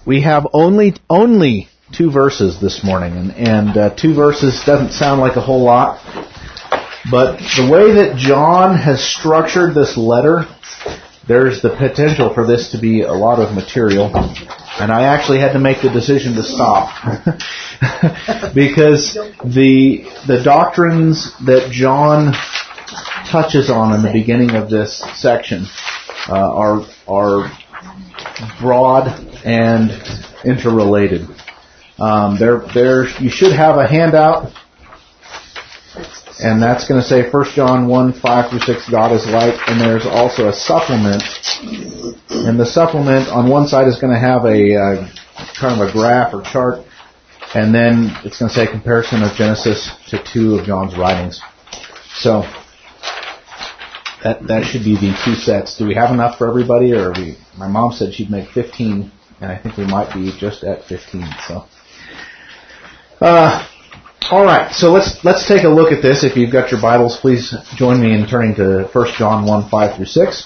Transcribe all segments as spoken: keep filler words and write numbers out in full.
We have only only two verses this morning, and, and uh, two verses doesn't sound like a whole lot, but the way that John has structured this letter, there's the potential for this to be a lot of material, and I actually had to make the decision to stop because the the doctrines that John touches on in the beginning of this section uh, are are broad and interrelated. Um, there, there, you should have a handout, and that's going to say First John one, five through six, God is light, and there's also a supplement, and the supplement on one side is going to have a uh, kind of a graph or chart, and then it's going to say comparison of Genesis to two of John's writings. So that that should be the two sets. Do we have enough for everybody, or are we? My mom said she'd make fifteen, and I think we might be just at fifteen. So, uh, all right. So let's let's take a look at this. If you've got your Bibles, please join me in turning to First John one, five through six.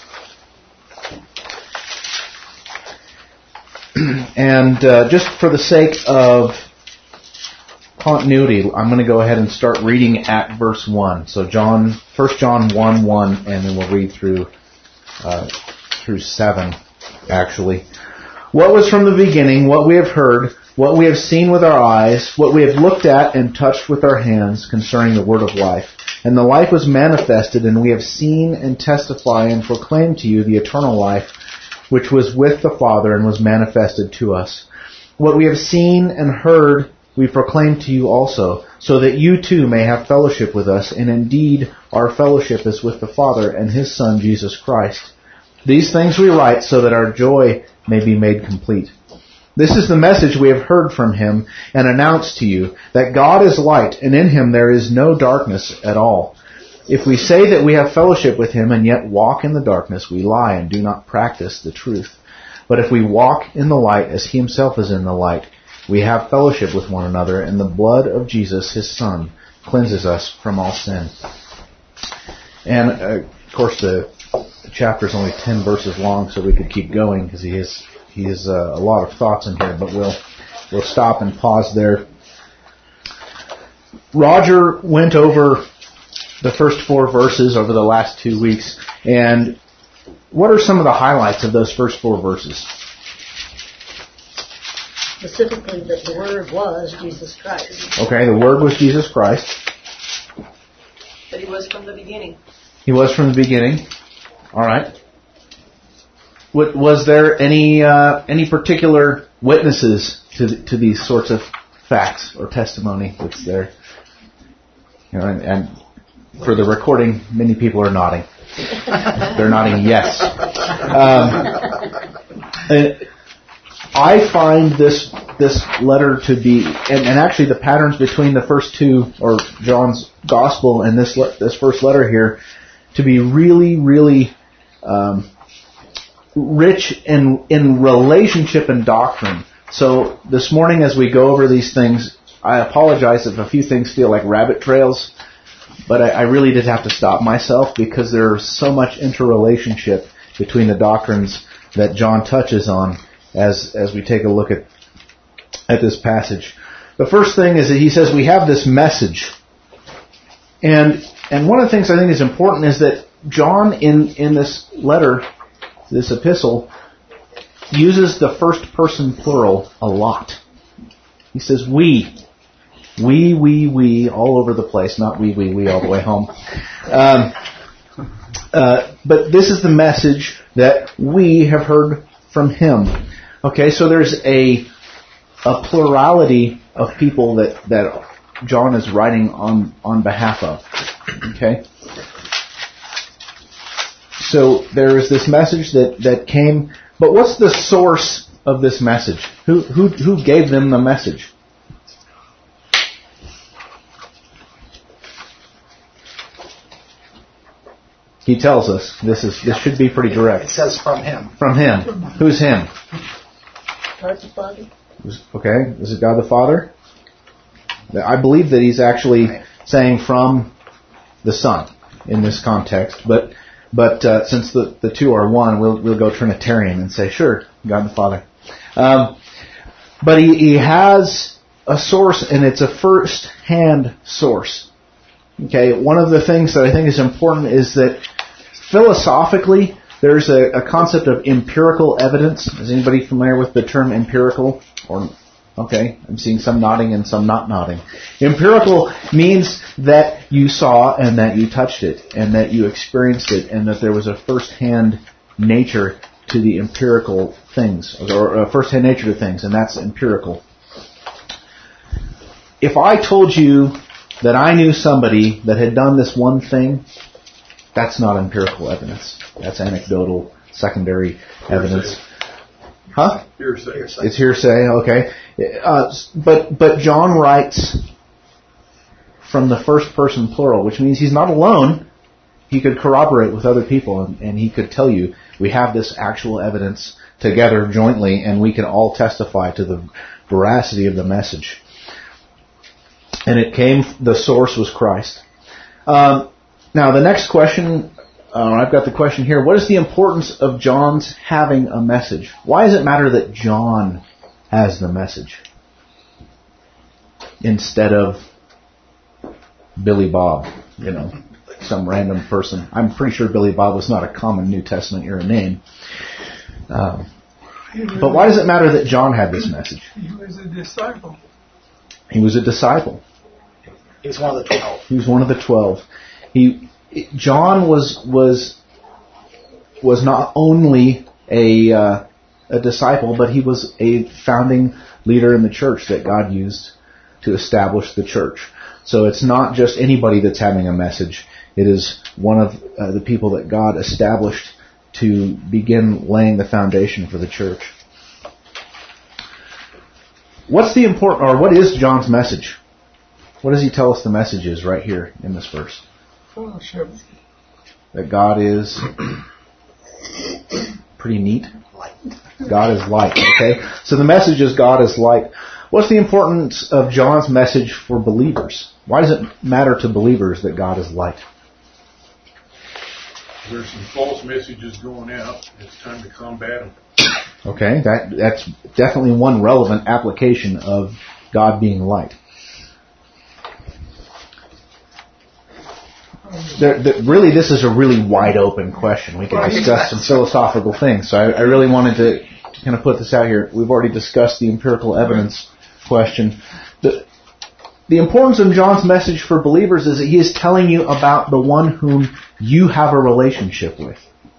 And uh, just for the sake of continuity, I'm going to go ahead and start reading at verse one. So John, First John one, one, and then we'll read through uh, through seven, actually. What was from the beginning, what we have heard, what we have seen with our eyes, what we have looked at and touched with our hands concerning the word of life. And the life was manifested, and we have seen and testify and proclaim to you the eternal life, which was with the Father and was manifested to us. What we have seen and heard we proclaim to you also, so that you too may have fellowship with us, and indeed our fellowship is with the Father and His Son, Jesus Christ. These things we write so that our joy may be made complete. This is the message we have heard from Him and announced to you, that God is light, and in Him there is no darkness at all. If we say that we have fellowship with Him and yet walk in the darkness, we lie and do not practice the truth. But if we walk in the light as He Himself is in the light, we have fellowship with one another, and the blood of Jesus, His Son, cleanses us from all sin. And, uh, of course, the, the chapter is only ten verses long, so we could keep going, because he has, he has uh, a lot of thoughts in here, but we'll, we'll stop and pause there. Roger went over the first four verses over the last two weeks, and what are some of the highlights of those first four verses? Specifically that the Word was Jesus Christ. Okay, the Word was Jesus Christ. That He was from the beginning. He was from the beginning. All right. What, was there any uh, any particular witnesses to to these sorts of facts or testimony that's there? You know, and, and for the recording, many people are nodding. They're nodding yes. Um, and, I find this this letter to be, and, and actually the patterns between the first two, or John's Gospel and this this first letter here, to be really, really um, rich in in relationship and doctrine. So this morning, as we go over these things, I apologize if a few things feel like rabbit trails, but I, I really did have to stop myself because there's so much interrelationship between the doctrines that John touches on. As as we take a look at at this passage, the first thing is that he says we have this message, and and one of the things I think is important is that John in in this letter, this epistle, uses the first person plural a lot. He says we, we, we, we, all over the place, not we, we, we all the way home. Um, uh, but this is the message that we have heard from Him. Okay, so there's a a plurality of people that, that John is writing on, on behalf of. Okay? So there is this message that, that came, but what's the source of this message? Who who who gave them the message? He tells us this is this should be pretty direct. It says from Him. From Him. Who's Him? God the Father. Okay, is it God the Father? I believe that he's actually saying from the Son in this context, but but uh, since the, the two are one, we'll we'll go Trinitarian and say sure, God the Father. Um, But he, he has a source, and it's a first-hand source. Okay, one of the things that I think is important is that philosophically, there's a, a concept of empirical evidence. Is anybody familiar with the term empirical? Or okay, I'm seeing some nodding and some not nodding. Empirical means that you saw and that you touched it and that you experienced it and that there was a first-hand nature to the empirical things, or a first-hand nature to things, and that's empirical. If I told you that I knew somebody that had done this one thing, that's not empirical evidence. That's anecdotal, secondary evidence. Huh? Hearsay. It's hearsay, okay. Uh, but but John writes from the first person plural, which means he's not alone. He could corroborate with other people, and, and he could tell you, we have this actual evidence together jointly, and we can all testify to the veracity of the message. And it came, the source was Christ. Um, now, the next question, uh, I've got the question here. What is the importance of John's having a message? Why does it matter that John has the message instead of Billy Bob, you know, some random person? I'm pretty sure Billy Bob was not a common New Testament era name. Um, but why does it matter that John had this message? He was a disciple. He was a disciple. He was one of the twelve. He was one of the twelve. He, John was was was not only a uh, a disciple, but he was a founding leader in the church that God used to establish the church. So it's not just anybody that's having a message. It is one of uh, the people that God established to begin laying the foundation for the church. What's the important, or what is John's message? What does he tell us the message is right here in this verse? Fellowship. That God is pretty neat. God is light, okay? So the message is God is light. What's the importance of John's message for believers? Why does it matter to believers that God is light? There's some false messages going out. It's time to combat them. Okay, that that's definitely one relevant application of God being light. There, there, really, this is a really wide open question. We can discuss some philosophical things. So I, I really wanted to kind of put this out here. We've already discussed the empirical evidence question. The, the importance of John's message for believers is that he is telling you about the one whom you have a relationship with.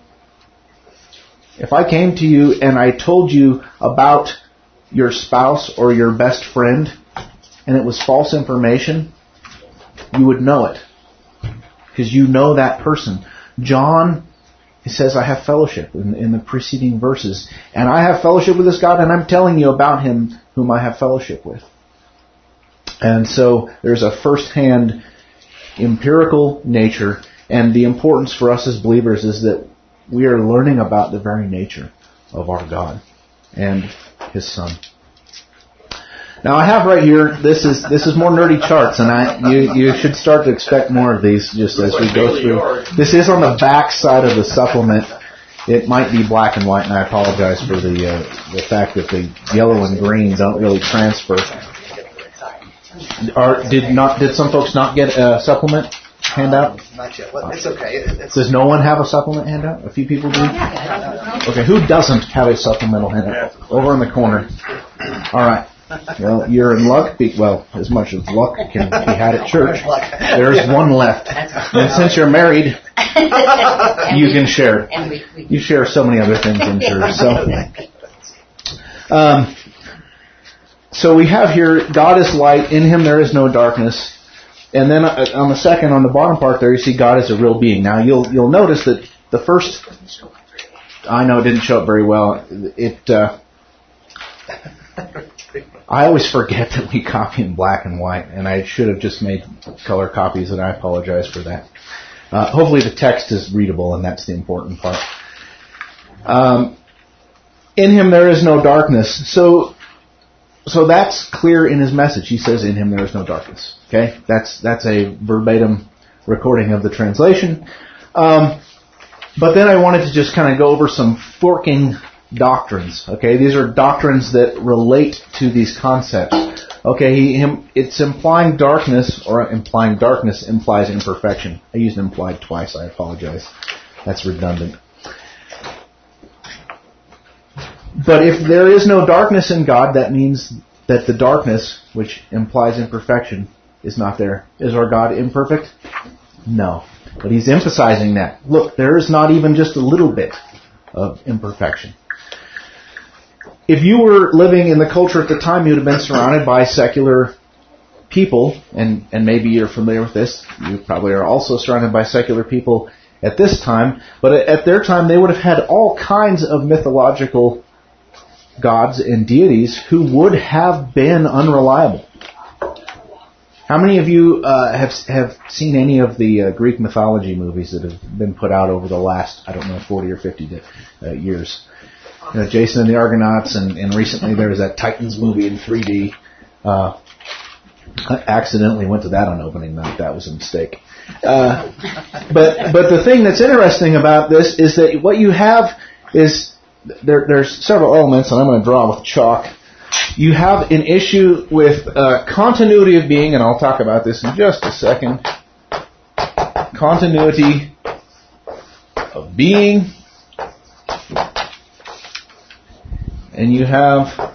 If I came to you and I told you about your spouse or your best friend and it was false information, you would know it. Because you know that person. John, he says, I have fellowship in, in the preceding verses. And I have fellowship with this God, and I'm telling you about him whom I have fellowship with. And so there's a first-hand empirical nature. And the importance for us as believers is that we are learning about the very nature of our God and his Son. Now I have right here, this is this is more nerdy charts, and I you, you should start to expect more of these just as we go through. This is on the back side of the supplement. It might be black and white, and I apologize for the uh, the fact that the yellow and green don't really transfer. Are, did not did some folks not get a supplement handout? Not yet. Well, it's okay. It's, Does no one have a supplement handout? A few people do? Okay, who doesn't have a supplemental handout? Over in the corner. All right. Well, you're in luck. Well, as much as luck can be had at church. There's one left. And since you're married, you can share. You share so many other things in church. So, um, so we have here, God is light. In him there is no darkness. And then on the second, on the bottom part there, you see God is a real being. Now, you'll you'll notice that the first, I know it didn't show up very well. It, uh, I always forget that we copy in black and white, and I should have just made color copies, and I apologize for that. Uh, hopefully the text is readable, and that's the important part. Um, in him there is no darkness. So, so that's clear in his message. He says, in him there is no darkness. Okay? That's, that's a verbatim recording of the translation. Um, but then I wanted to just kind of go over some forking doctrines. Okay, these are doctrines that relate to these concepts. Okay, he, him, it's implying darkness, or implying darkness implies imperfection. I used implied twice, I apologize. That's redundant. But if there is no darkness in God, that means that the darkness, which implies imperfection, is not there. Is our God imperfect? No. But he's emphasizing that. Look, there is not even just a little bit of imperfection. If you were living in the culture at the time, you would have been surrounded by secular people, and, and maybe you're familiar with this. You probably are also surrounded by secular people at this time. But at their time, they would have had all kinds of mythological gods and deities who would have been unreliable. How many of you uh, have have seen any of the uh, Greek mythology movies that have been put out over the last, I don't know, forty or fifty uh, years? You know, Jason and the Argonauts, and, and recently there was that Titans movie in three D. Uh, I accidentally went to that on opening night. That was a mistake. Uh, but but the thing that's interesting about this is that what you have is there, there's several elements, and I'm going to draw with chalk. You have an issue with uh, continuity of being, and I'll talk about this in just a second. Continuity of being. And you have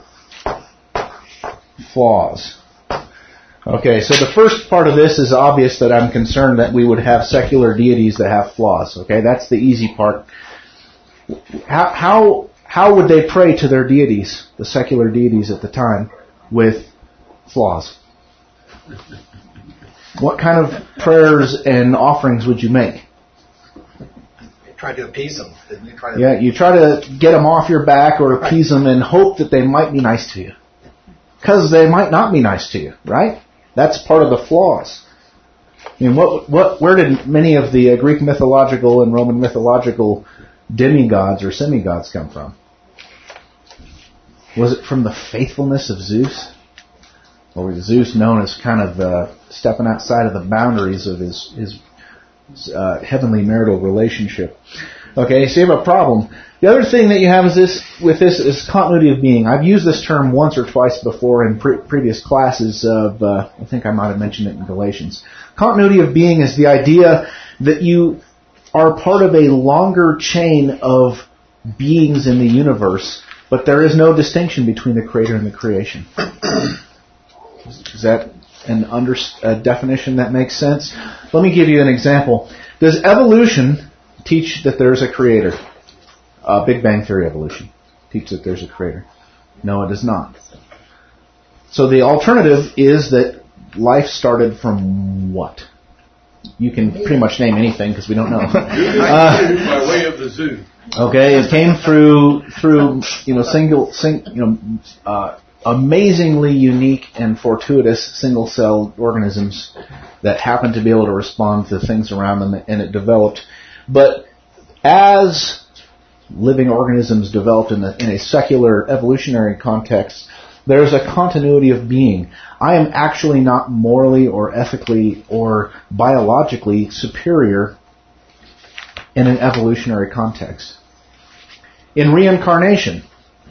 flaws. Okay, so the first part of this is obvious that I'm concerned that we would have secular deities that have flaws. Okay, that's the easy part. How how how would they pray to their deities, the secular deities at the time, with flaws? What kind of prayers and offerings would you make? Try to appease them. You try to Yeah, you try to get them off your back or appease them and hope that they might be nice to you. Because they might not be nice to you, right? That's part of the flaws. I mean, what, what, where did many of the uh, Greek mythological and Roman mythological demigods or semigods come from? Was it from the faithfulness of Zeus? Or was Zeus known as kind of uh, stepping outside of the boundaries of his his Uh, heavenly marital relationship? Okay, so you have a problem. The other thing that you have is this with this is continuity of being. I've used this term once or twice before in pre- previous classes of, uh, I think I might have mentioned it in Galatians. Continuity of being is the idea that you are part of a longer chain of beings in the universe, but there is no distinction between the creator and the creation. Is that an under, a definition that makes sense? Let me give you an example. Does evolution teach that there's a creator? Uh, Big Bang Theory evolution teach that there's a creator? No, it does not. So the alternative is that life started from what? You can pretty much name anything because we don't know. uh, By way of the zoo. Okay, it came through through you know single sing, you know uh, amazingly unique and fortuitous single-celled organisms that happened to be able to respond to things around them, and it developed. But as living organisms developed in a, in a secular evolutionary context, there's a continuity of being. I am actually not morally or ethically or biologically superior in an evolutionary context. In reincarnation,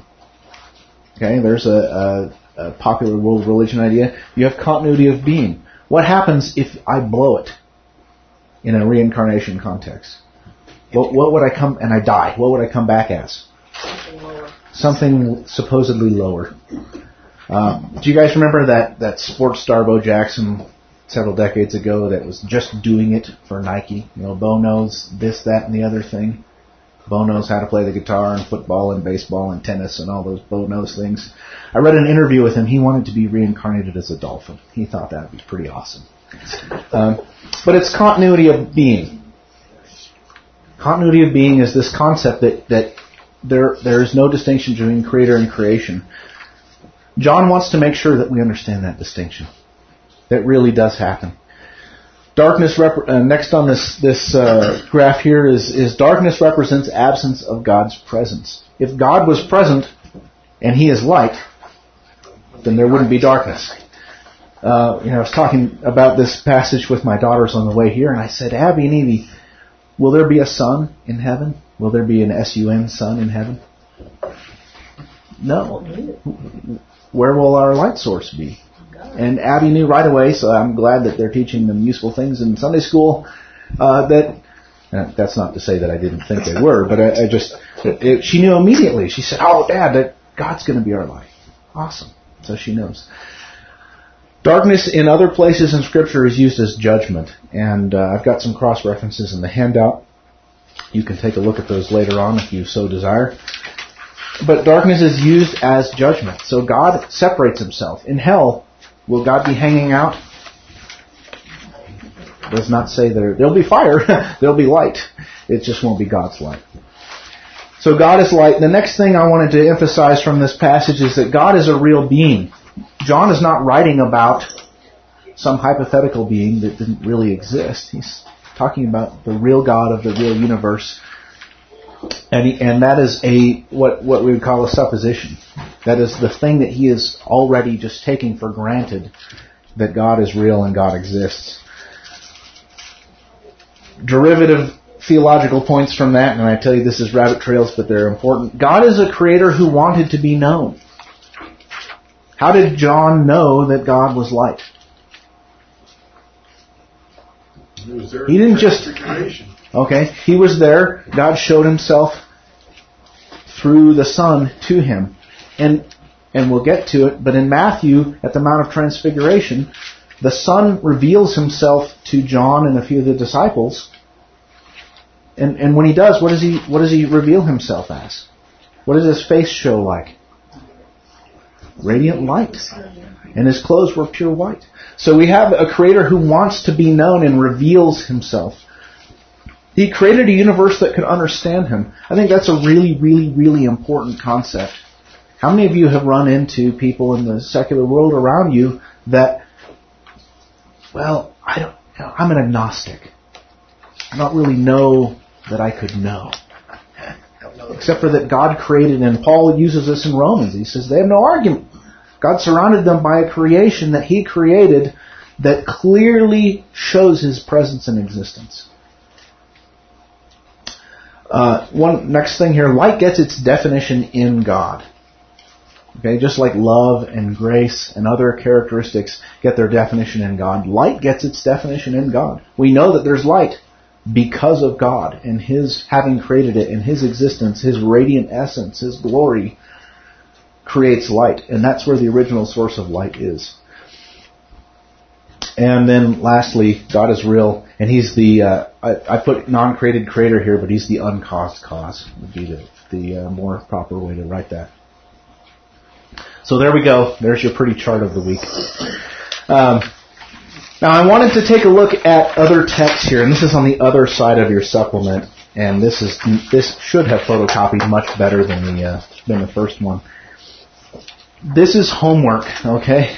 okay, there's a, a, a popular world religion idea. You have continuity of being. What happens if I blow it in a reincarnation context? What, what would I come, and I die, what would I come back as? Something lower. Something supposedly lower. Um, do you guys remember that, that sports star Bo Jackson several decades ago that was just doing it for Nike? You know, Bo knows this, that, and the other thing. Bo knows how to play the guitar and football and baseball and tennis and all those Bo knows things. I read an interview with him. He wanted to be reincarnated as a dolphin. He thought that would be pretty awesome. Um, but it's continuity of being. Continuity of being is this concept that, that there there is no distinction between creator and creation. John wants to make sure that we understand that distinction. That really does happen. Darkness rep- uh, next on this this uh, graph here is is darkness represents absence of God's presence. If God was present and He is light, then there wouldn't be darkness. Uh, you know, I was talking about this passage with my daughters on the way here, and I said, Abby and Evie, will there be a sun in heaven? Will there be an S U N sun in heaven? No. Where will our light source be? And Abby knew right away, so I'm glad that they're teaching them useful things in Sunday school. Uh, that uh, that's not to say that I didn't think they were, but I, I just it, she knew immediately. She said, "Oh, Dad, that God's going to be our light." Awesome. So she knows. Darkness in other places in Scripture is used as judgment, and uh, I've got some cross references in the handout. You can take a look at those later on if you so desire. But darkness is used as judgment. So God separates himself. In hell, will God be hanging out? It does not say there. There'll be fire. There'll be light. It just won't be God's light. So God is light. The next thing I wanted to emphasize from this passage is that God is a real being. John is not writing about some hypothetical being that didn't really exist. He's talking about the real God of the real universe. And he, and that is a what what we would call a supposition. That is the thing that he is already just taking for granted, that God is real and God exists. Derivative theological points from that, and I tell you this is rabbit trails, but they're important. God is a creator who wanted to be known. How did John know that God was light? He was there. He didn't just... Okay, he was there. God showed himself through the Son to him. And and we'll get to it, but in Matthew, at the Mount of Transfiguration, the Son reveals himself to John and a few of the disciples. And and when he does, what does he what does he reveal himself as? What does his face show like? Radiant light. And his clothes were pure white. So we have a creator who wants to be known and reveals himself. He created a universe that could understand him. I think that's a really, really, really important concept. How many of you have run into people in the secular world around you that, well, I don't, I'm an agnostic. I don't really know that I could know. Except for that God created, and Paul uses this in Romans. He says they have no argument. God surrounded them by a creation that he created that clearly shows his presence and existence. Uh, one next thing here, light gets its definition in God. Okay, just like love and grace and other characteristics get their definition in God, light gets its definition in God. We know that there's light because of God and his having created it, and his existence, his radiant essence, his glory creates light, and that's where the original source of light is. And then lastly, God is real, and he's the, uh, I, I put non-created creator here, but he's the uncaused cause, would be the, the uh, more proper way to write that. So there we go. There's your pretty chart of the week. Um, now I wanted to take a look at other texts here, and this is on the other side of your supplement, and this is this should have photocopied much better than the uh, than the first one. This is homework, okay?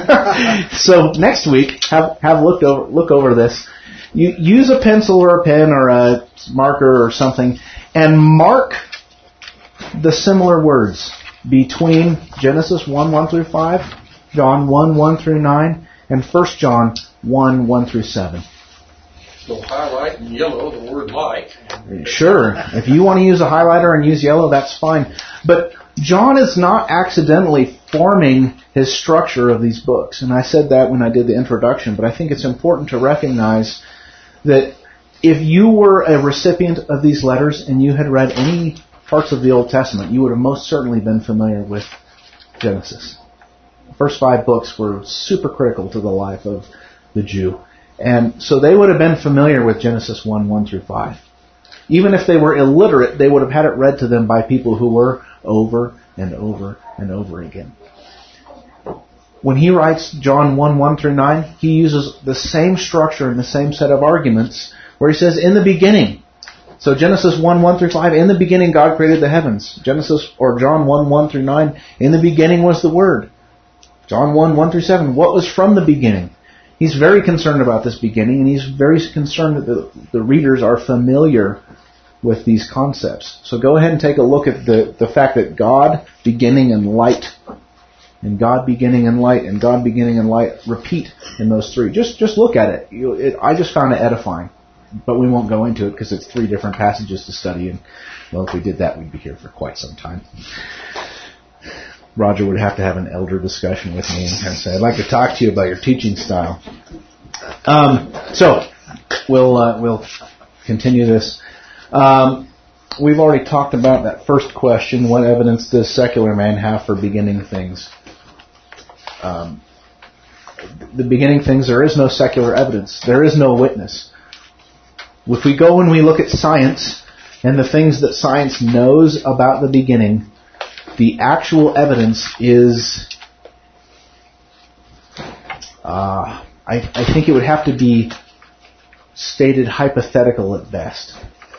So next week, have have looked over look over this. You use a pencil or a pen or a marker or something, and mark the similar words between Genesis one, one through five, John one, one through nine, and First John one, one through seven. So highlight in yellow the word light. Sure. If you want to use a highlighter and use yellow, that's fine. But John is not accidentally forming his structure of these books. And I said that when I did the introduction, but I think it's important to recognize that if you were a recipient of these letters and you had read any parts of the Old Testament, you would have most certainly been familiar with Genesis. The first five books were super critical to the life of the Jew. And so they would have been familiar with Genesis one, one through five. Even if they were illiterate, they would have had it read to them by people who were over and over and over again. When he writes John one, one through nine, he uses the same structure and the same set of arguments where he says, in the beginning. So Genesis one, one through five, in the beginning God created the heavens. Genesis, or John one, one through nine, in the beginning was the Word. John one, one through seven, what was from the beginning? He's very concerned about this beginning, and he's very concerned that the, the readers are familiar with these concepts. So go ahead and take a look at the, the fact that God beginning and light, and God beginning and light, and God beginning and light repeat in those three. Just just look at it. You, it I just found it edifying. But we won't go into it because it's three different passages to study, and well, if we did that, we'd be here for quite some time. Roger would have to have an elder discussion with me and kind of say, I'd like to talk to you about your teaching style. Um, so, we'll uh, we'll continue this. Um, we've already talked about that first question. What evidence does secular man have for beginning things? Um, the beginning things, there is no secular evidence. There is no witness. If we go and we look at science and the things that science knows about the beginning, the actual evidence is, uh, I, I think it would have to be stated hypothetical at best.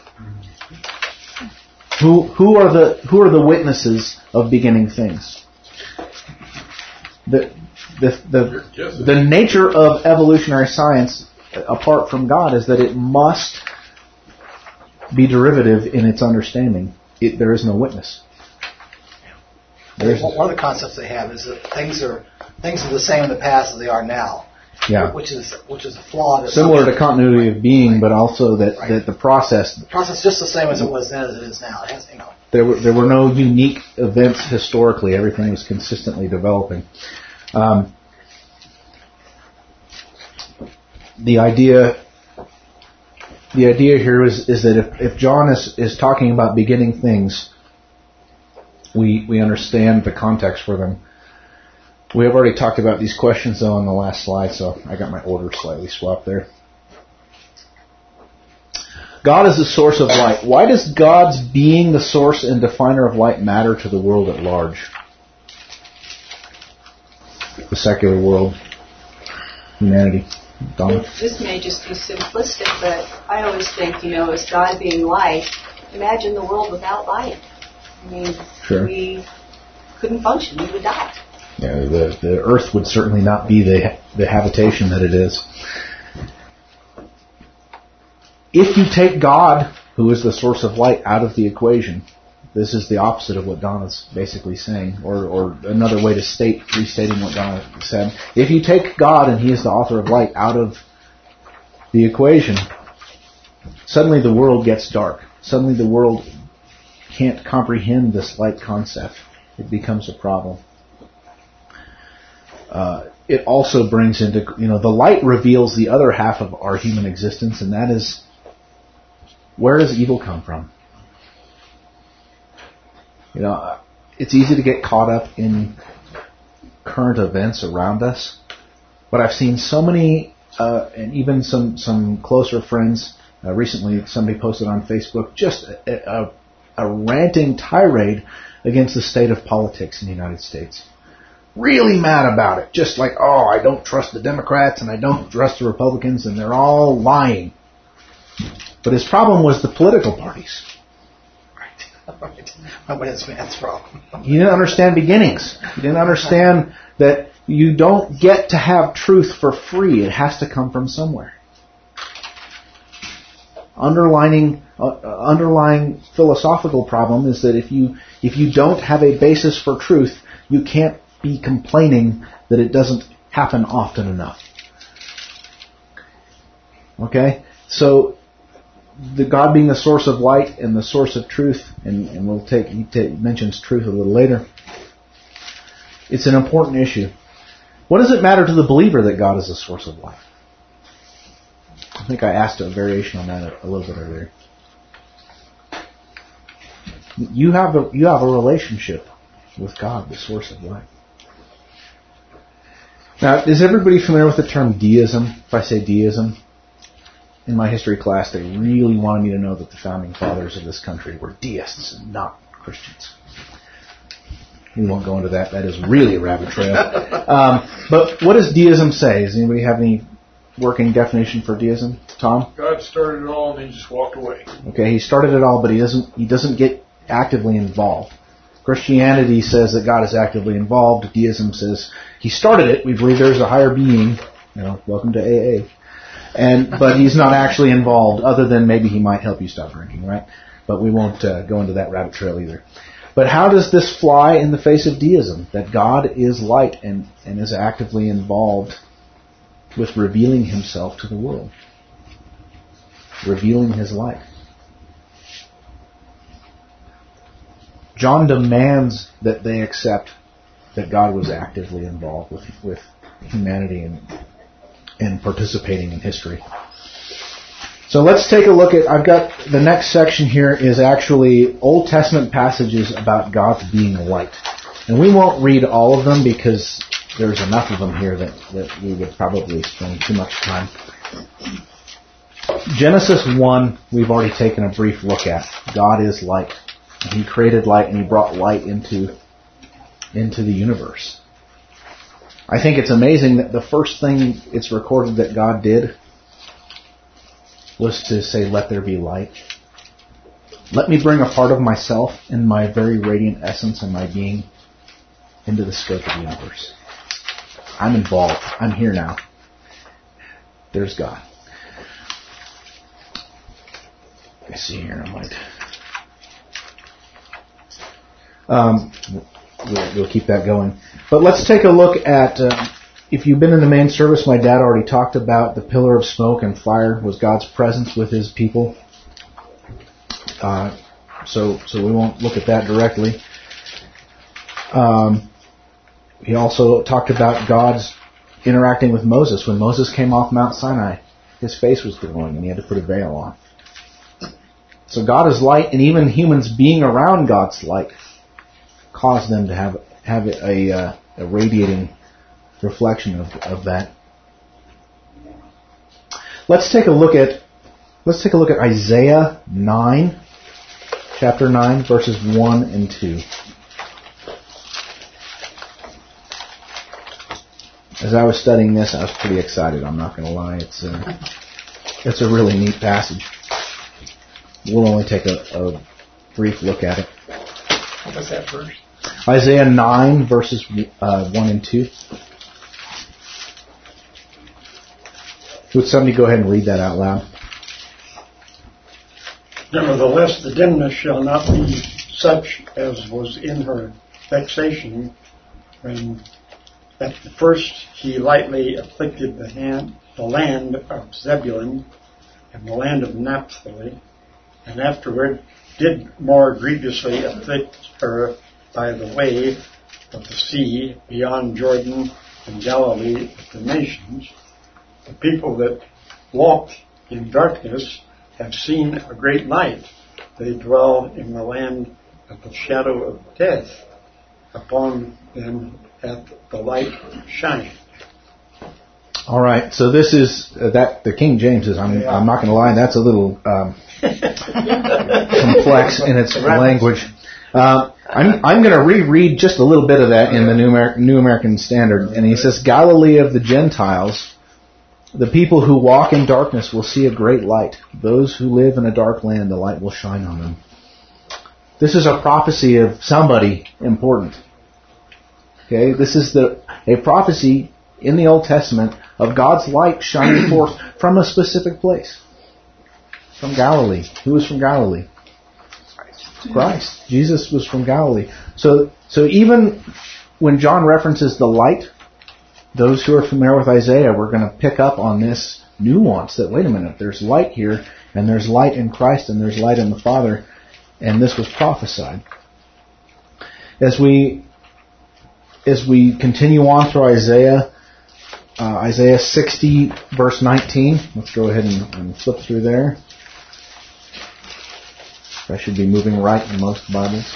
Who who are the who are the witnesses of beginning things? The the the the nature of evolutionary science, apart from God, is that it must be derivative in its understanding. It, there is no witness. There's one of the concepts they have is that things are things are the same in the past as they are now. Yeah. Which is which is a flaw. Similar to continuity of being, right. But also that, Right. that the process The process is just the same as it was then as it is now. It has, you know. there were there were no unique events historically. Everything was consistently developing. Um, the idea the idea here is is that if, if John is, is talking about beginning things, we we understand the context for them. We have already talked about these questions, though, on the last slide, so I got my order slightly swapped there. God is the source of light. Why does God's being the source and definer of light matter to the world at large? The secular world, humanity. Donna? This may just be simplistic, but I always think, you know, as God being light, imagine the world without light. I mean, Sure. we couldn't function. We would die. Yeah, the, the earth would certainly not be the the habitation that it is. If you take God, who is the source of light, out of the equation, this is the opposite of what Donna's basically saying, or, or another way to state, restating what Donna said. If you take God, and He is the author of light, out of the equation, suddenly the world gets dark. Suddenly the world can't comprehend this light concept. It becomes a problem. Uh, it also brings into, you know, the light reveals the other half of our human existence, and that is, where does evil come from? You know, it's easy to get caught up in current events around us, but I've seen so many, uh, and even some, some closer friends, uh, recently somebody posted on Facebook just a, a, a ranting tirade against the state of politics in the United States. Really mad about it. Just like, oh, I don't trust the Democrats and I don't trust the Republicans and they're all lying. But his problem was the political parties. Right. Right. But it's man's problem. He didn't understand beginnings. He didn't understand that you don't get to have truth for free. It has to come from somewhere. Underlining, uh, underlying philosophical problem is that if you if you don't have a basis for truth, you can't be complaining that it doesn't happen often enough. Okay? So, the God being the source of light and the source of truth, and, and we'll take, he t- mentions truth a little later, it's an important issue. What does it matter to the believer that God is the source of light? I think I asked a variation on that a, a little bit earlier. You have a, you have a relationship with God, the source of light. Now, is everybody familiar with the term deism? If I say deism, in my history class, they really wanted me to know that the founding fathers of this country were deists and not Christians. We won't go into that. That is really a rabbit trail. Um, but what does deism say? Does anybody have any working definition for deism? Tom? God started it all and then just walked away. Okay, he started it all, but he doesn't. He doesn't get actively involved. Christianity says that God is actively involved. Deism says he started it. We believe there's a higher being. You know, welcome to A A. And but he's not actually involved, other than maybe he might help you stop drinking, right? But we won't uh, go into that rabbit trail either. But how does this fly in the face of deism? That God is light and, and is actively involved with revealing himself to the world. Revealing his light. John demands that they accept that God was actively involved with, with humanity and, and participating in history. So let's take a look at, I've got, the next section here is actually Old Testament passages about God being light. And we won't read all of them because there's enough of them here that, that we would probably spend too much time. Genesis one, we've already taken a brief look at. God is light. He created light and He brought light into, into the universe. I think it's amazing that the first thing it's recorded that God did was to say, let there be light. Let me bring a part of myself and my very radiant essence and my being into the scope of the universe. I'm involved. I'm here now. There's God. I see here, I might... Um, we'll, we'll keep that going. But let's take a look at... Uh, if you've been in the main service, my dad already talked about the pillar of smoke and fire was God's presence with His people. Uh, so, so we won't look at that directly. Um, he also talked about God's interacting with Moses. When Moses came off Mount Sinai, his face was glowing and he had to put a veil on. So God is light, and even humans being around God's light cause them to have have a, a, a radiating reflection of, of that. Let's take a look at let's take a look at Isaiah nine, chapter nine, verses one and two. As I was studying this, I was pretty excited. I'm not going to lie. It's a, it's a really neat passage. We'll only take a, a brief look at it. What was that verse? Isaiah nine, verses uh, one and two. Would somebody go ahead and read that out loud? Nevertheless, the dimness shall not be such as was in her vexation, when at the first he lightly afflicted the, hand, the land of Zebulun and the land of Naphtali, and afterward did more grievously afflict her by the way of the sea beyond Jordan and Galilee of the nations. The people that walked in darkness have seen a great light. They dwell in the land of the shadow of death. Upon them hath the light shined. All right, so this is uh, that the King James is. I'm, I'm not going to lie, that's a little um, complex in its language. Uh, I'm I'm going to reread just a little bit of that in the New, Amer- New American Standard, and he says, "Galilee of the Gentiles, the people who walk in darkness will see a great light. Those who live in a dark land, the light will shine on them." This is a prophecy of somebody important. Okay, this is the a prophecy in the Old Testament of God's light shining forth from a specific place. From Galilee. Who was from Galilee? Christ. Jesus was from Galilee. So, so even when John references the light, those who are familiar with Isaiah, we're going to pick up on this nuance that, wait a minute, there's light here, and there's light in Christ, and there's light in the Father, and this was prophesied. As we as we continue on through Isaiah, uh, Isaiah sixty, verse nineteen, let's go ahead and, and flip through there. I should be moving right in most Bibles.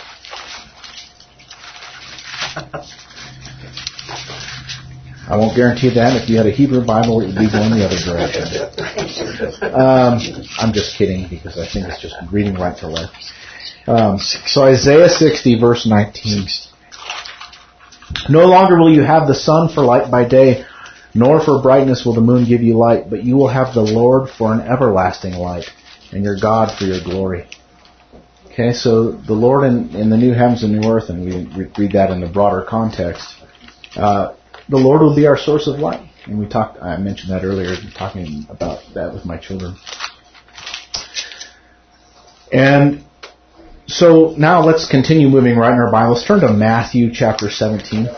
I won't guarantee that. If you had a Hebrew Bible, it would be going the other direction. Um, I'm just kidding, because I think it's just reading right to left. Um, so Isaiah sixty, verse nineteen. "No longer will you have the sun for light by day, nor for brightness will the moon give you light, but you will have the Lord for an everlasting light, and your God for your glory." Okay, so the Lord in, in the new heavens and new earth, and we read that in the broader context, uh, the Lord will be our source of light. And we talked, I mentioned that earlier, talking about that with my children. And so now let's continue moving right in our Bibles. Turn to Matthew chapter seventeen.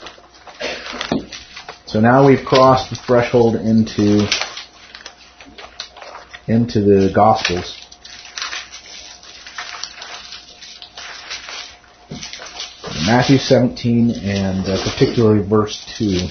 So now we've crossed the threshold into, into the Gospels. Matthew seventeen and uh, particularly verse two.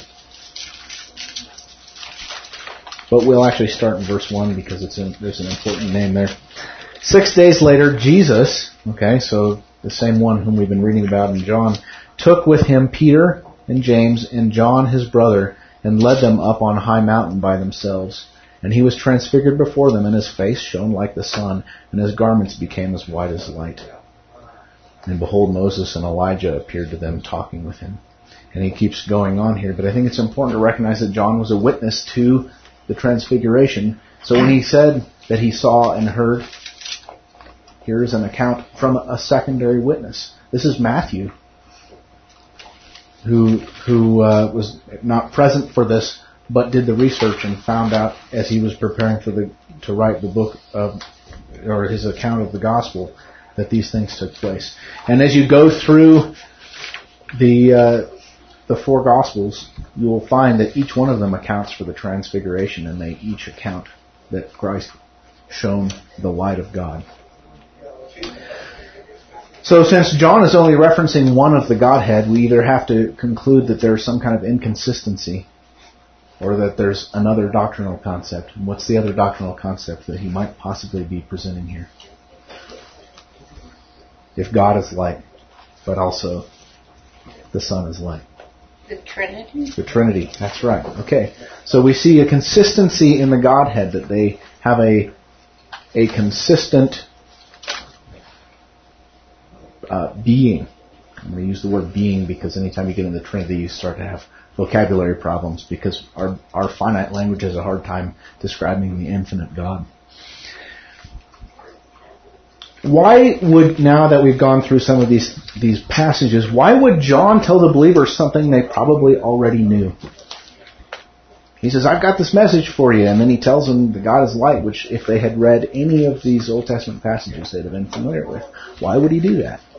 But we'll actually start in verse one because it's in, there's an important name there. Six days later, Jesus, okay, so the same one whom we've been reading about in John, took with him Peter and James and John his brother and led them up on a high mountain by themselves. And he was transfigured before them, and his face shone like the sun, and his garments became as white as light. And behold, Moses and Elijah appeared to them, talking with him. And he keeps going on here, but I think it's important to recognize that John was a witness to the transfiguration. So when he said that he saw and heard, here's an account from a secondary witness. This is Matthew, who who uh, was not present for this, but did the research and found out as he was preparing for the to write the book of, or his account of the gospel, that these things took place. And as you go through the uh, the four gospels, you will find that each one of them accounts for the transfiguration, and they each account that Christ shone the light of God. So since John is only referencing one of the Godhead, we either have to conclude that there's some kind of inconsistency or that there's another doctrinal concept. And what's the other doctrinal concept that he might possibly be presenting here? If God is light, but also the Son is light. The Trinity? The Trinity, that's right. Okay. So we see a consistency in the Godhead, that they have a a consistent uh, being. I'm going to use the word being because anytime you get in the Trinity, you start to have vocabulary problems because our, our finite language has a hard time describing the infinite God. Why would, now that we've gone through some of these these passages, why would John tell the believers something they probably already knew? He says, I've got this message for you, and then he tells them that God is light, which if they had read any of these Old Testament passages, they'd have been familiar with. Why would he do that?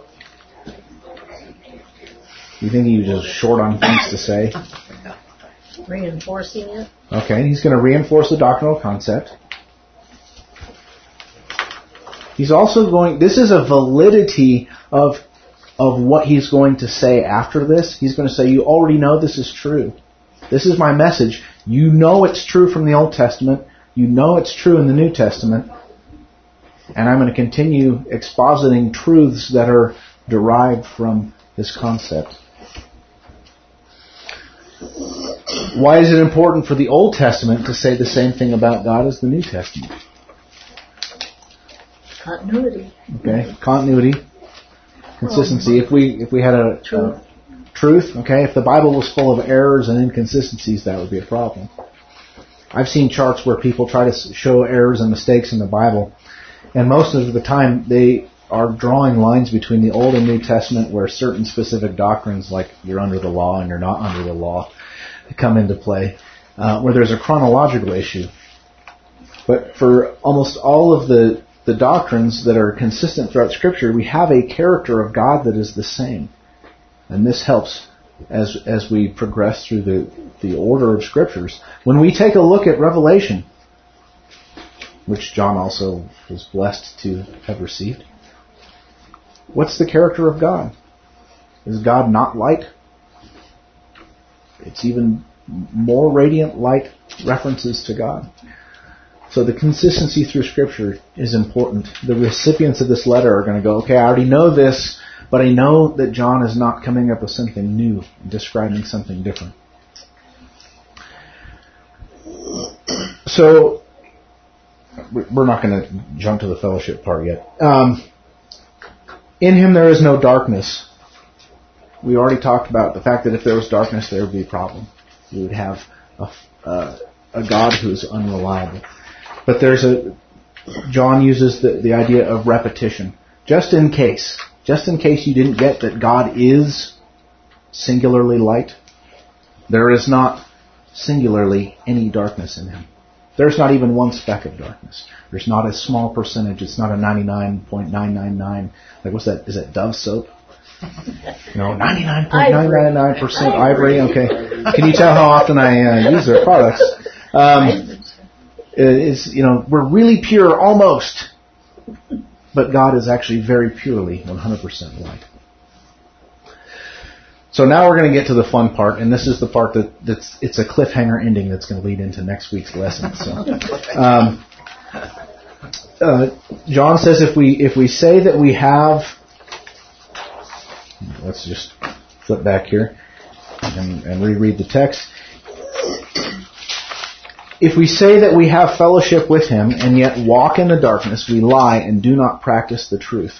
You think he was just short on things to say? Reinforcing it. Okay, he's going to reinforce the doctrinal concept. He's also going, this is a validity of of what he's going to say after this. He's going to say, you already know this is true. This is my message. You know it's true from the Old Testament. You know it's true in the New Testament. And I'm going to continue expositing truths that are derived from this concept. Why is it important for the Old Testament to say the same thing about God as the New Testament? Continuity. Okay, continuity, consistency. If we if we had a truth. Uh, truth, okay, if the Bible was full of errors and inconsistencies, that would be a problem. I've seen charts where people try to show errors and mistakes in the Bible, and most of the time they are drawing lines between the Old and New Testament where certain specific doctrines, like you're under the law and you're not under the law, come into play, uh, where there's a chronological issue. But for almost all of the the doctrines that are consistent throughout Scripture, we have a character of God that is the same. And this helps as as we progress through the, the order of Scriptures. When we take a look at Revelation, which John also was blessed to have received, what's the character of God? Is God not light? It's even more radiant light references to God. So the consistency through Scripture is important. The recipients of this letter are going to go, okay, I already know this, but I know that John is not coming up with something new, describing something different. So, we're not going to jump to the fellowship part yet. Um, in him there is no darkness. We already talked about the fact that if there was darkness, there would be a problem. You would have a, uh, a God who is unreliable. But there's a, John uses the, the idea of repetition. Just in case, just in case you didn't get that God is singularly light, there is not singularly any darkness in him. There's not even one speck of darkness. There's not a small percentage. It's not a ninety-nine point nine nine nine. Like, what's that? Is that Dove soap? No, ninety-nine point nine nine nine percent ivory. Okay. Can you tell how often I uh, use their products? Um, is, you know, we're really pure almost. But God is actually very purely one hundred percent light. So now we're going to get to the fun part, and this is the part that that's it's a cliffhanger ending that's going to lead into next week's lesson. So, um, uh, John says if we if we say that we have, let's just flip back here and, and reread the text. If we say that we have fellowship with him and yet walk in the darkness, we lie and do not practice the truth.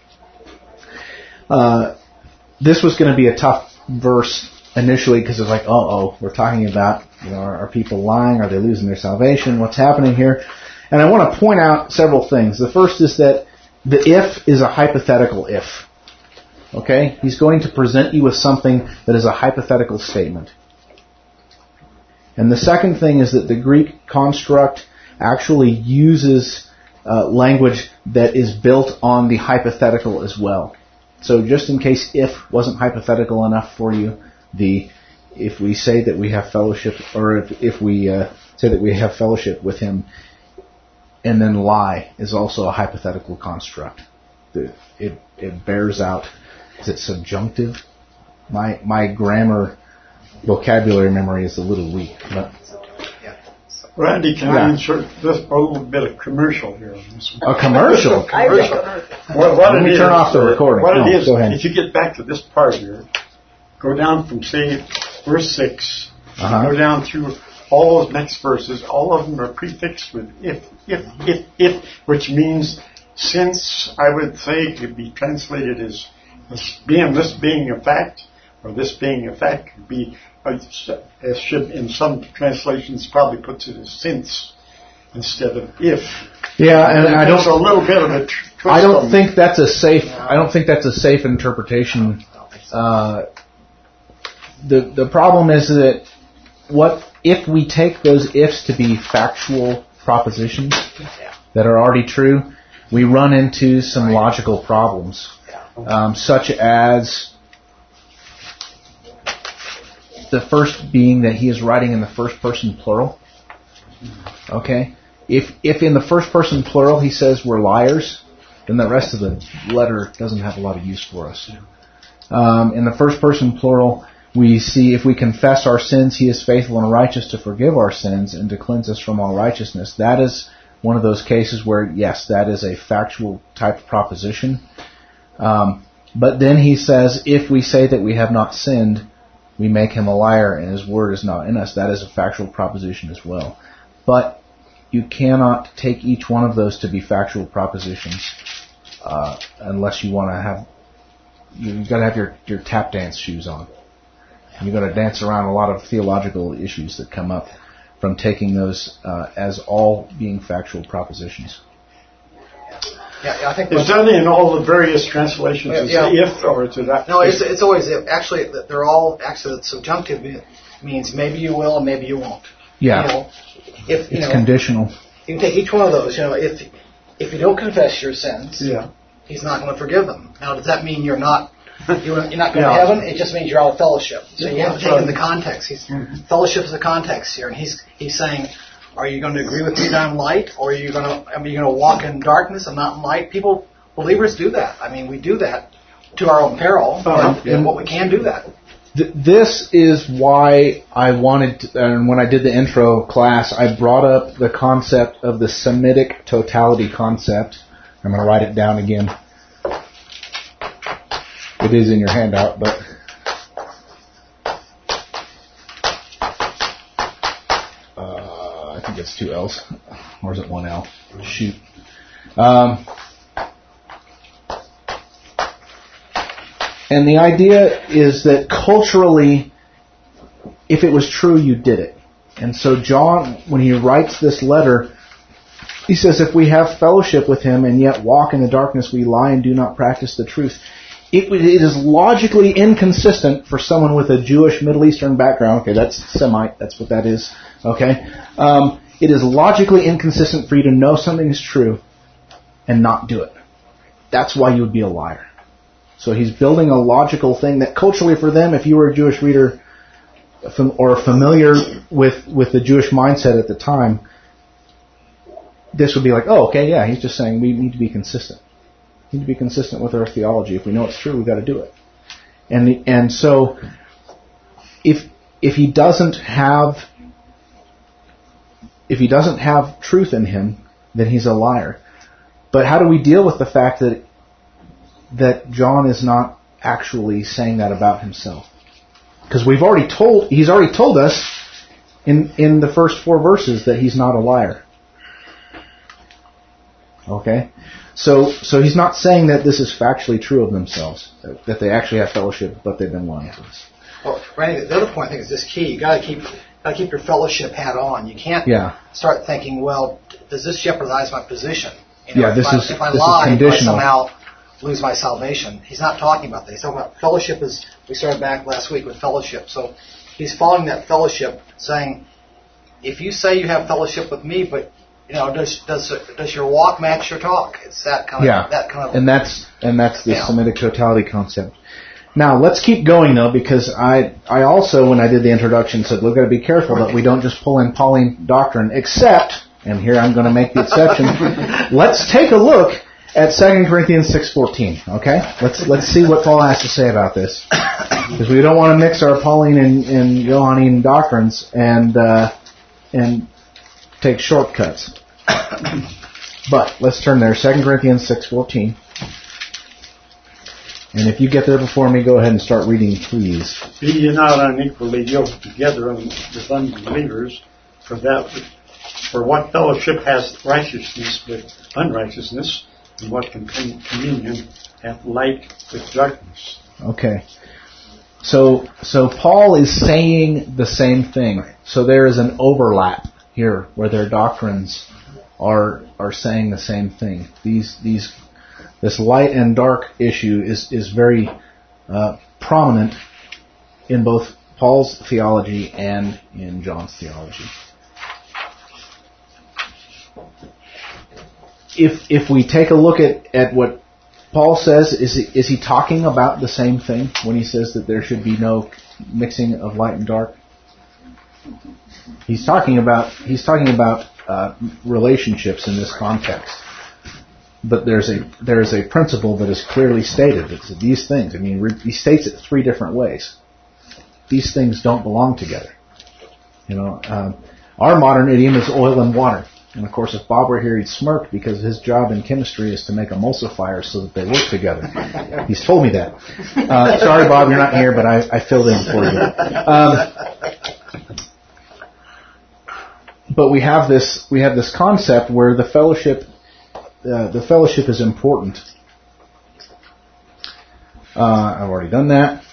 Uh, this was going to be a tough verse initially because it's like, oh, oh, we're talking about, you know, are, are people lying? Are they losing their salvation? What's happening here? And I want to point out several things. The first is that the if is a hypothetical if. Okay? He's going to present you with something that is a hypothetical statement. And the second thing is that the Greek construct actually uses uh, language that is built on the hypothetical as well. So just in case if wasn't hypothetical enough for you, the if we say that we have fellowship, or if, if we uh, say that we have fellowship with him, and then lie is also a hypothetical construct. The, it it bears out. Is it subjunctive? My my grammar vocabulary memory is a little weak. But Randy, can Yeah. I insert this a little bit of commercial here on this one? a commercial. I read commercial. Well, what Let it me is, turn off the uh, recording. What No, it is, go ahead. if you get back to this part here, go down from, say, verse six, Uh-huh. go down through all those next verses. All of them are prefixed with if, if, if, if, which means since, I would say, could be translated as, as being this being a fact, or this being a fact could be, uh, as should in some translations probably puts it as since instead of if. Yeah, and I There's a don't. little bit of a tr- twist I don't on think that's a safe. I don't think that's a safe interpretation. Uh, the the problem is that what if we take those ifs to be factual propositions that are already true, we run into some logical problems, um, such as the first being that he is writing in the first person plural. Okay? If if in the first person plural he says we're liars, then the rest of the letter doesn't have a lot of use for us. Um, in the first person plural, we see if we confess our sins, he is faithful and righteous to forgive our sins and to cleanse us from all righteousness. That is one of those cases where, yes, that is a factual type of proposition. Um, but then he says, if we say that we have not sinned, we make him a liar and his word is not in us. That is a factual proposition as well. But you cannot take each one of those to be factual propositions uh, unless you want to have, you've got to have your, your tap dance shoes on. You've got to dance around a lot of theological issues that come up from taking those uh, as all being factual propositions. Yeah, yeah, I think Is that in all the various translations? Is Yeah, it yeah. if or is it that? no, it's it's always actually they're all actually the subjunctive means maybe you will and maybe you won't. Yeah, You know, if you it's know, conditional. you can take each one of those. You know, if if you don't confess your sins, Yeah. he's not going to forgive them. Now, does that mean you're not you're, you're not going Yeah. to heaven? It just means you're out of fellowship. So you have to take Right. in the context. He's Mhm. fellowship is the context here, and he's he's saying, are you going to agree with me that I'm light, or are you going to I mean, you're going to walk in darkness and not in light? People, believers do that. I mean, we do that to our own peril, Oh, and, yeah. and what we can do that. Th- this is why I wanted, to, and when I did the intro class, I brought up the concept of the Semitic totality concept. I'm going to write it down again. It is in your handout, but uh, I think it's two L's, or is it one L? Shoot. Um, And the idea is that culturally, if it was true, you did it. And so John, when he writes this letter, he says, if we have fellowship with him and yet walk in the darkness, we lie and do not practice the truth. It, it is logically inconsistent for someone with a Jewish Middle Eastern background. Okay, that's Semite. That's what that is. Okay. Um, it is logically inconsistent for you to know something is true and not do it. That's why you would be a liar. So he's building a logical thing that culturally for them, if you were a Jewish reader or familiar with, with the Jewish mindset at the time, this would be like, oh, okay, yeah, he's just saying we need to be consistent. We need to be consistent with our theology. If we know it's true, we've got to do it. And and so if if he doesn't have if he doesn't have truth in him, then he's a liar. But how do we deal with the fact that that John is not actually saying that about himself? Because we've already told he's already told us in in the first four verses that he's not a liar. Okay? So so he's not saying that this is factually true of themselves, that, that they actually have fellowship, but they've been lying to us. Well, Randy, the other point I think is this key. You got to keep got to keep your fellowship hat on. You can't Yeah. start thinking, well, does this jeopardize my position? You know, Yeah, this if I, is- if I this is lie, do I conditional. somehow lose my salvation? He's not talking about that. He's talking about fellowship. Is we started back last week with fellowship. So he's following that fellowship, saying, if you say you have fellowship with me, but you know, does does does your walk match your talk? It's that kind of Yeah, that kind of. and that's and that's the Yeah. Semitic totality concept. Now let's keep going though, because I I also, when I did the introduction, said we've got to be careful that we don't just pull in Pauline doctrine, except, and here I'm going to make the exception. Let's take a look at Second Corinthians six fourteen. Okay, let's let's see what Paul has to say about this, because we don't want to mix our Pauline and, and Johannine doctrines and uh, and take shortcuts. But let's turn there. Second Corinthians six fourteen. And if you get there before me, go ahead and start reading, please. Be ye not unequally yoked together with unbelievers, for that for what fellowship hath righteousness with unrighteousness, and what com- communion hath light with darkness. Okay. So so Paul is saying the same thing. So there is an overlap here where their doctrines are are saying the same thing. These these this light and dark issue is is very uh, prominent in both Paul's theology and in John's theology. If if we take a look at, at what Paul says, is he, is he talking about the same thing when he says that there should be no mixing of light and dark? He's talking about he's talking about uh, relationships in this context. But there's a there's a principle that is clearly stated. It's these things. I mean, he states it three different ways. These things don't belong together. You know, um, our modern idiom is oil and water. And of course, if Bob were here, he'd smirk because his job in chemistry is to make emulsifiers so that they work together. He's told me that. Uh, sorry, Bob, you're not here, but I, I filled in for you. Um, but we have this we have this concept where the fellowship. Uh, the fellowship is important. Uh, I've already done that.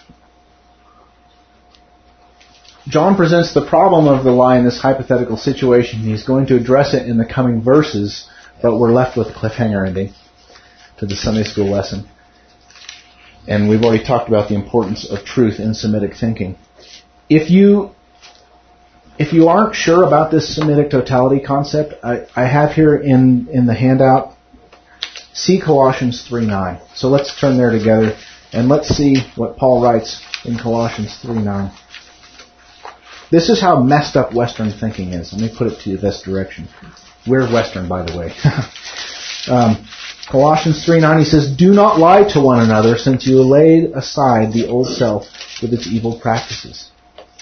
John presents the problem of the lie in this hypothetical situation. He's going to address it in the coming verses, but we're left with a cliffhanger ending to the Sunday school lesson. And we've already talked about the importance of truth in Semitic thinking. If you if you aren't sure about this Semitic totality concept, I, I have here in, in the handout, see Colossians three nine. So let's turn there together and let's see what Paul writes in Colossians three nine. This is how messed up Western thinking is. Let me put it to you this direction. We're Western, by the way. um, Colossians three nine, he says, do not lie to one another, since you laid aside the old self with its evil practices.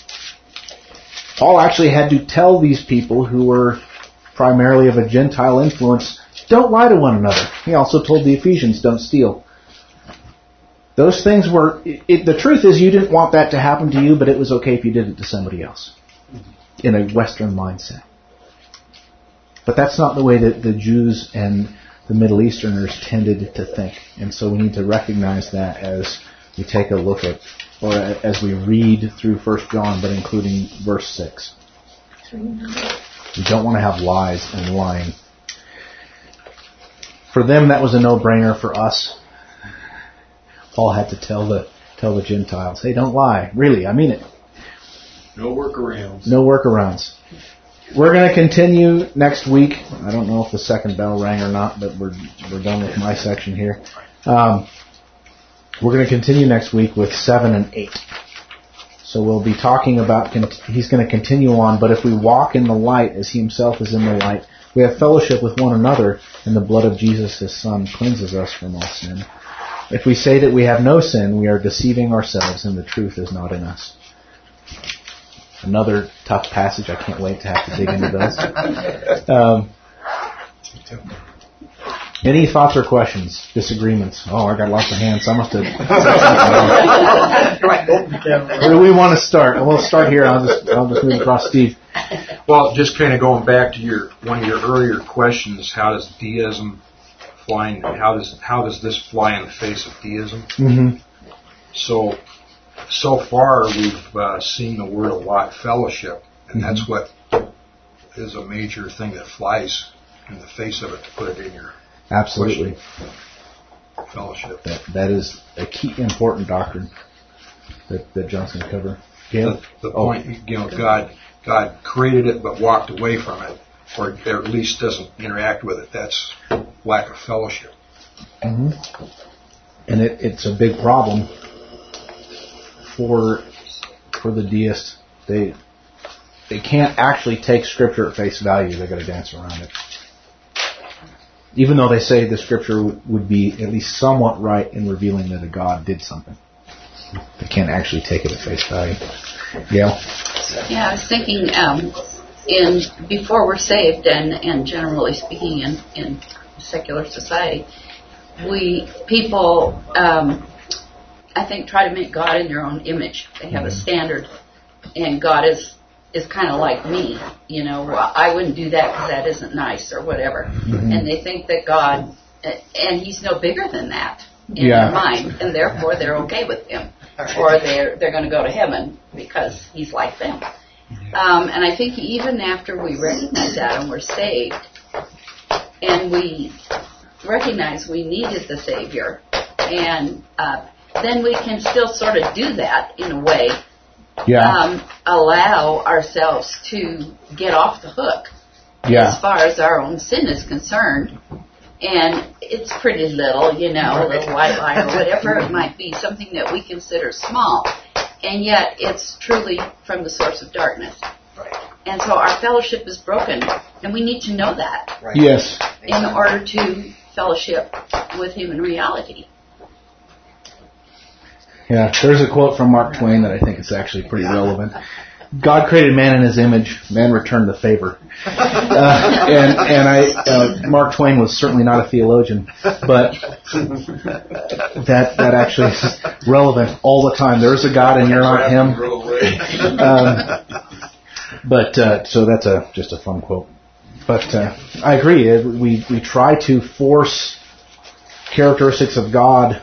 Paul actually had to tell these people who were primarily of a Gentile influence, don't lie to one another. He also told the Ephesians, don't steal. Those things were, it, the truth is you didn't want that to happen to you, but it was okay if you did it to somebody else in a Western mindset. But that's not the way that the Jews and the Middle Easterners tended to think. And so we need to recognize that as we take a look at, or as we read through First John, but including verse six. We don't want to have lies and lying. For them, that was a no-brainer. For us, Paul had to tell the tell the Gentiles, hey, don't lie. Really, I mean it. No workarounds. No workarounds. We're going to continue next week. I don't know if the second bell rang or not, but we're we're done with my section here. Um, we're going to continue next week with seven and eight. So we'll be talking about, he's going to continue on, but if we walk in the light as he himself is in the light, we have fellowship with one another, and the blood of Jesus, his Son, cleanses us from all sin. If we say that we have no sin, we are deceiving ourselves and the truth is not in us. Another tough passage. I can't wait to have to dig into those. Um, any thoughts or questions? Disagreements? Oh, I got lots of hands. So I must have... Where do we want to start? We'll start here. I'll just, I'll just move across Steve. Well, just kind of going back to your one of your earlier questions, how does deism fly in, how does how does this fly in the face of deism? Mm-hmm. So, so far we've uh, seen the word a lot, fellowship, and Mm-hmm. that's what is a major thing that flies in the face of it, to put it in your Absolutely. question. Fellowship. That that is a key important doctrine that, that John's going to cover. Gail? The, the point, you know, God God created it but walked away from it, or at least doesn't interact with it. That's lack of fellowship. Mm-hmm. And it, it's a big problem for for the deists. They they can't actually take Scripture at face value. They've got to dance around it. Even though they say the Scripture would, would be at least somewhat right in revealing that a God did something, they can't actually take it at face value. Gail? Yeah, I was thinking um, in before we're saved, and, and generally speaking in, in secular society, we people um, I think try to make God in their own image. They have a standard, and God is is kind of like me, you know. Well, I wouldn't do that because that isn't nice or whatever. Mm-hmm. And they think that God, and He's no bigger than that in yeah. their mind, and therefore they're okay with Him, or they're they're going to go to heaven because He's like them. Um, and I think even after we recognize that and we're saved, and we recognize we needed the Savior, and uh, then we can still sort of do that in a way. Yeah. Um, allow ourselves to get off the hook yeah. as far as our own sin is concerned. And it's pretty little, you know, a little white lie or whatever it might be, something that we consider small. And yet it's truly from the source of darkness. Right. And so our fellowship is broken, and we need to know that Right. Yes. in order to fellowship with Him in reality. Yeah, there's a quote from Mark Twain that I think is actually pretty relevant. God created man in His image; man returned the favor. Uh, and and I, uh, Mark Twain was certainly not a theologian, but that that actually is relevant all the time. There's a God, and you're not Him. Um, but uh, so that's a just a fun quote. But uh, I agree. We we try to force characteristics of God.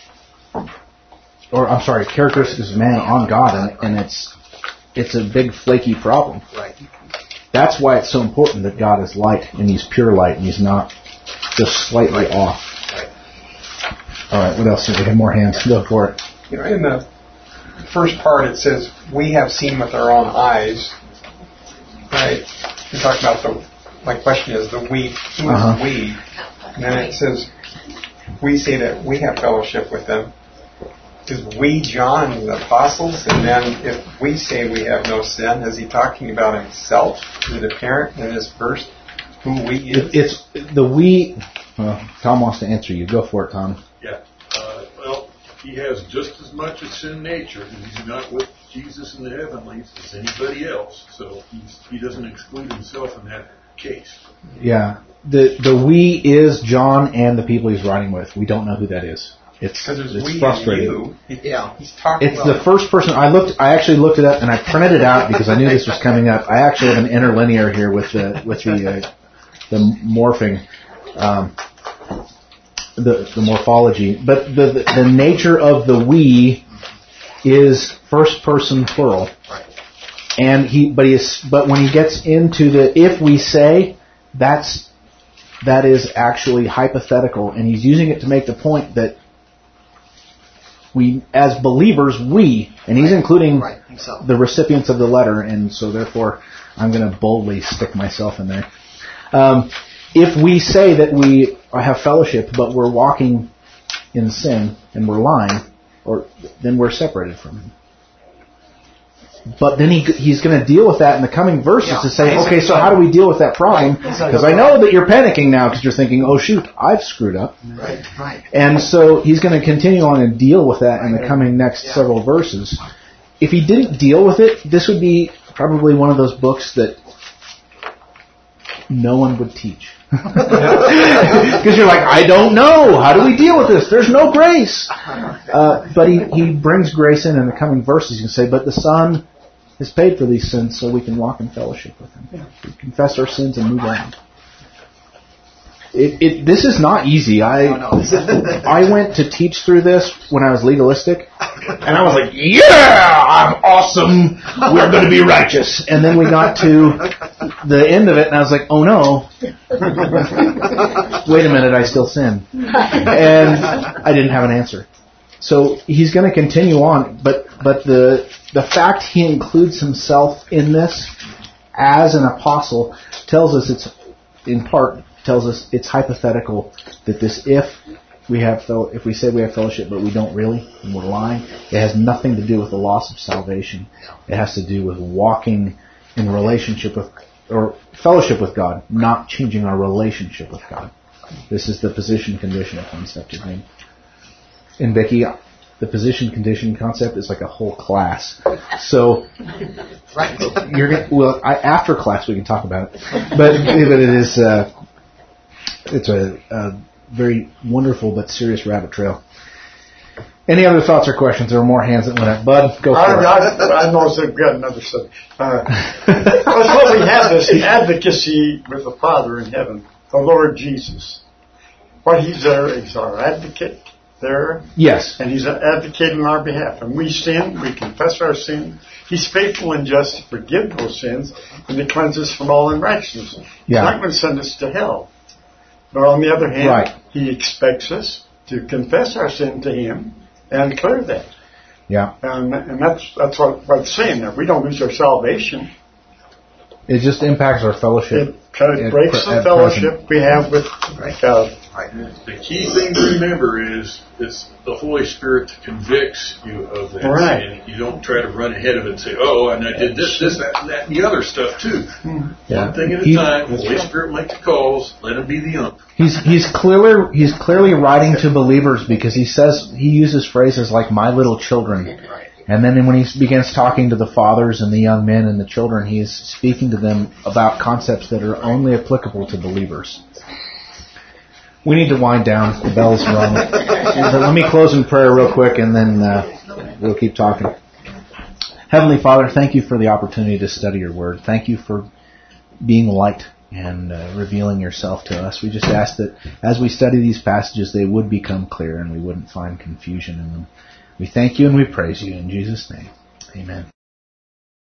Or I'm sorry, characteristics of man on God, and, and it's it's a big flaky problem. Right. That's why it's so important that God is light, and He's pure light, and He's not just slightly off. Right. All right, what else? We have more hands. Go for it. You know, in the first part it says, we have seen with our own eyes. Right? You talk about the, my question is the we, who is Uh-huh. we? And then it says, we say that we have fellowship with them. Is we John the apostles? And then if we say we have no sin, is he talking about himself? Is it apparent in this verse who we is? It, it's the we. Well, Tom wants to answer you. Go for it, Tom. Yeah. Uh, well, he has just as much a sin nature, and he's not with Jesus in the heavenlies as anybody else. So he's, he doesn't exclude himself in that case. Yeah. The the we is John and the people he's writing with. We don't know who that is. It's, Because there's it's we frustrating. and you. He, Yeah. He's talking It's about the first person I looked. I actually looked it up and I printed it out because I knew this was coming up. I actually have an interlinear here with the with the uh, the morphing, um, the the morphology. But the, the the nature of the we is first person plural, and he but he is but when he gets into the if we say, that's that is actually hypothetical, and he's using it to make the point that we, as believers, we, and he's including Right. Himself. the recipients of the letter, and so therefore I'm going to boldly stick myself in there. Um, if we say that we have fellowship, but we're walking in sin and we're lying, or then we're separated from Him. But then he he's going to deal with that in the coming verses Yeah. to say, okay, so how do we deal with that problem? Because I know that you're panicking now because you're thinking, oh shoot, I've screwed up. Right, right. And so he's going to continue on and deal with that in the coming next Yeah. several verses. If he didn't deal with it, this would be probably one of those books that no one would teach. Because you're like, I don't know. How do we deal with this? There's no grace. Uh, but he, he brings grace in in the coming verses. You can say, but the Son has paid for these sins so we can walk in fellowship with Him. We confess our sins and move on. It, it, this is not easy. I No, no. I went to teach through this when I was legalistic, and I was like, yeah, I'm awesome. We're going to be righteous. And then we got to the end of it, and I was like, oh no. Wait a minute, I still sin. And I didn't have an answer. So he's going to continue on, but but the the fact he includes himself in this as an apostle tells us it's, in part, tells us it's hypothetical that this if we have fel- if we say we have fellowship but we don't really and we're lying, it has nothing to do with the loss of salvation. It has to do with walking in relationship with or fellowship with God, not changing our relationship with God. This is the position condition concept again. And Becky, the position condition concept is like a whole class. So Right. you're gonna, well I, after class we can talk about it, but but it is. Uh, It's a, a very wonderful but serious rabbit trail. Any other thoughts or questions? There were more hands that went up. Bud, go for I, it. I, I know they've got another subject. Uh, that's what we have this advocacy with the Father in heaven, the Lord Jesus. What He's there, He's our advocate there, Yes. and He's advocating on our behalf. And we sin, we confess our sin. He's faithful and just to forgive those sins and to cleanse us from all unrighteousness. Yeah. He's not going to send us to hell. But on the other hand, Right. He expects us to confess our sin to Him and clear that. Yeah. And, and that's that's what, what it's saying there. We don't lose our salvation. It just impacts our fellowship. It kind of at breaks pre- the at fellowship we have with God. The key thing to remember is it's the Holy Spirit that convicts you of that Right. sin. You don't try to run ahead of it and say, oh, and I did this, this, that, and that, and the other stuff too. Yeah. One thing at a He- time. The Holy Spirit make the calls. Let Him be the ump. He's he's clearly he's clearly writing to believers because he says he uses phrases like "my little children," and then when he begins talking to the fathers and the young men and the children, he is speaking to them about concepts that are only applicable to believers. We need to wind down. The bell's rung. But let me close in prayer real quick, and then uh, we'll keep talking. Heavenly Father, thank you for the opportunity to study your word. Thank you for being light and uh, revealing yourself to us. We just ask that as we study these passages, they would become clear and we wouldn't find confusion in them. We thank you and we praise you in Jesus' name. Amen.